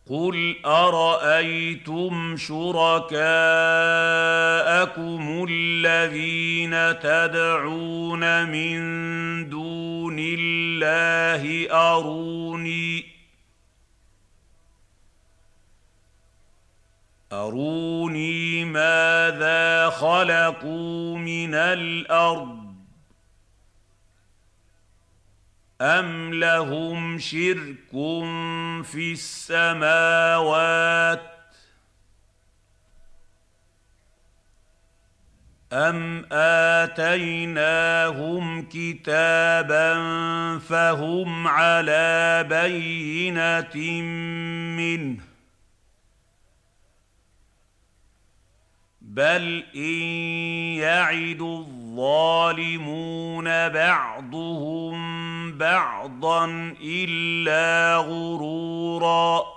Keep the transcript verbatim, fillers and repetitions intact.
قُلْ أَرَأَيْتُمْ شُرَكَاءَكُمُ الَّذِينَ تَدْعُونَ مِن دُونِ اللَّهِ أَرُونِي أَرُونِي مَاذَا خَلَقُوا مِنَ الْأَرْضِ أَمْ لَهُمْ شِرْكٌ فِي السَّمَاوَاتِ أَمْ آتَيْنَاهُمْ كِتَابًا فَهُمْ عَلَىٰ بَيِّنَةٍ مِّنْهُ ۚ بَلْ إِن يَعِدُ الظَّالِمُونَ بَعْضُهُم بَعْضًا إِلَّا غُرُورًا.